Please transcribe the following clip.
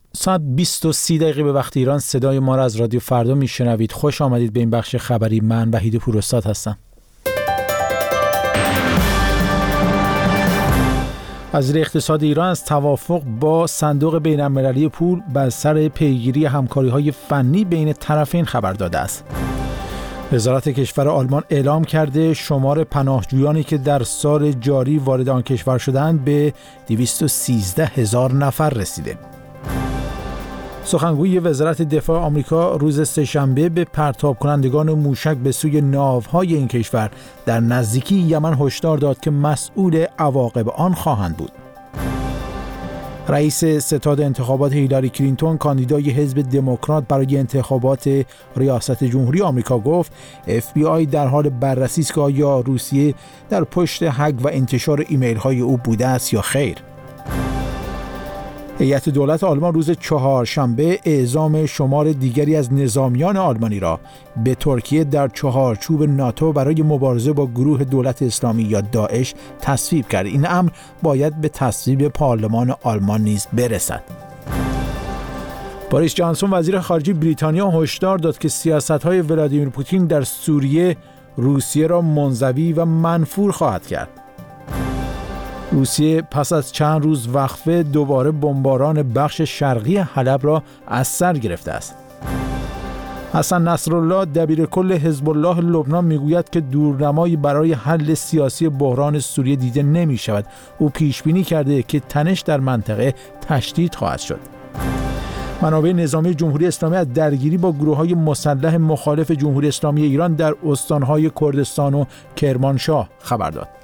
ساعت 20:30 به وقت ایران صدای ما را از رادیو فردا میشنوید. خوش آمدید به این بخش خبری. من وحید پوراستاد هستم. وزیر اقتصاد ایران از توافق با صندوق بین‌المللی پول بر سر پیگیری همکاری‌های فنی بین طرفین خبر داده است. وزارت کشور آلمان اعلام کرده شمار پناهجویانی که در سال جاری وارد آن کشور شدند به 213,000 نفر رسیده. سخنگوی وزارت دفاع آمریکا روز سه‌شنبه به پرتاب کنندگان موشک به سوی ناوهای این کشور در نزدیکی یمن هشدار داد که مسئول عواقب آن خواهند بود. رئیس ستاد انتخابات هیلاری کلینتون کاندیدای حزب دموکرات برای انتخابات ریاست جمهوری آمریکا گفت FBI در حال بررسی است که آیا روسیه در پشت هک و انتشار ایمیل‌های او بوده است یا خیر. هیئت دولت آلمان روز چهارشنبه اعزام شمار دیگری از نظامیان آلمانی را به ترکیه در چهارچوب ناتو برای مبارزه با گروه دولت اسلامی یا داعش تصویب کرد. این امر باید به تصویب پارلمان آلمان نیز برسد. بوریس جانسون وزیر خارجه بریتانیا هشدار داد که سیاست‌های ولادیمیر پوتین در سوریه روسیه را منزوی و منفور خواهد کرد. روسیه پس از چند روز وقفه دوباره بمباران بخش شرقی حلب را از سر گرفته است. حسن نصرالله دبیرکل حزب الله لبنان میگوید که دورنمایی برای حل سیاسی بحران سوریه دیده نمی شود. او پیش بینی کرده که تنش در منطقه تشدید خواهد شد. منابع نظامی جمهوری اسلامی از درگیری با گروه‌های مسلح مخالف جمهوری اسلامی ایران در استان‌های کردستان و کرمانشاه خبر داد.